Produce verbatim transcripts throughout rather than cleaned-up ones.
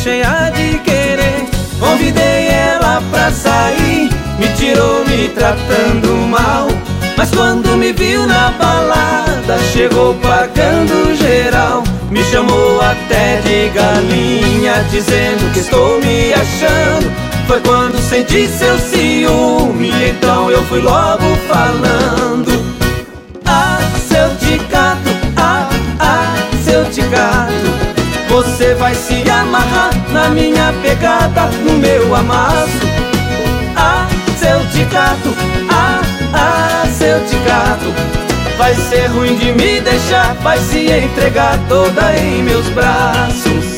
cheia de querer. Convidei ela pra sair, me tirou me tratando mal. Mas quando me viu na balada, chegou pagando geral. Me chamou até de galinha, dizendo que estou me achando. Foi quando senti seu ciúme, então eu fui logo falando: ah, seu ticato, ah, ah, seu ticato, você vai se amarrar na minha pegada, no meu amasso. Ah, seu ticato, ah, ah, seu ticato, vai ser ruim de me deixar, vai se entregar toda em meus braços.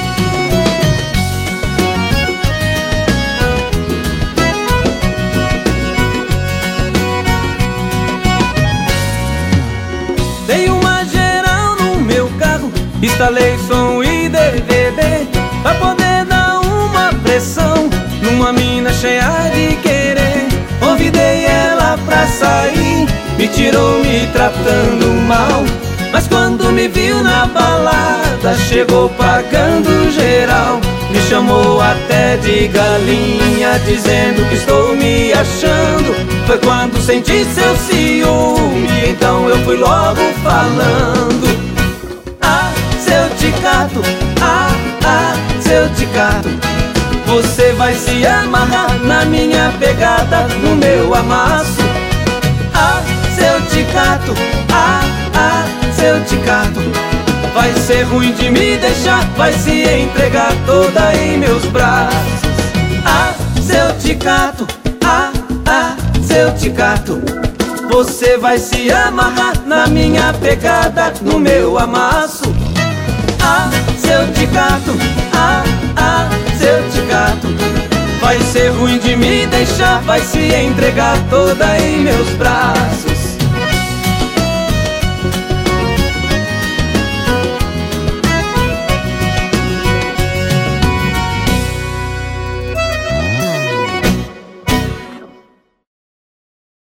Dei uma geral no meu carro, instalei som e D V D, pra poder dar uma pressão numa mina cheia de querer. Convidei ela pra sair, me tirou me tratando mal. Mas quando me viu na balada, chegou pagando geral. Me chamou até de galinha, dizendo que estou me achando. Foi quando senti seu ciúme, então eu fui logo falando: ah, seu ticato, ah, ah, seu ticato, você vai se amarrar na minha pegada, no meu amasso. Ah, seu ticato, ah, ah, seu ticato, vai ser ruim de me deixar, vai se entregar toda em meus braços. Ah, seu ticato, ah, ah, seu ticato, você vai se amarrar na minha pegada, no meu amasso. Ah, seu ticato, ah, ah, seu ticato, vai ser ruim de me deixar, vai se entregar toda em meus braços.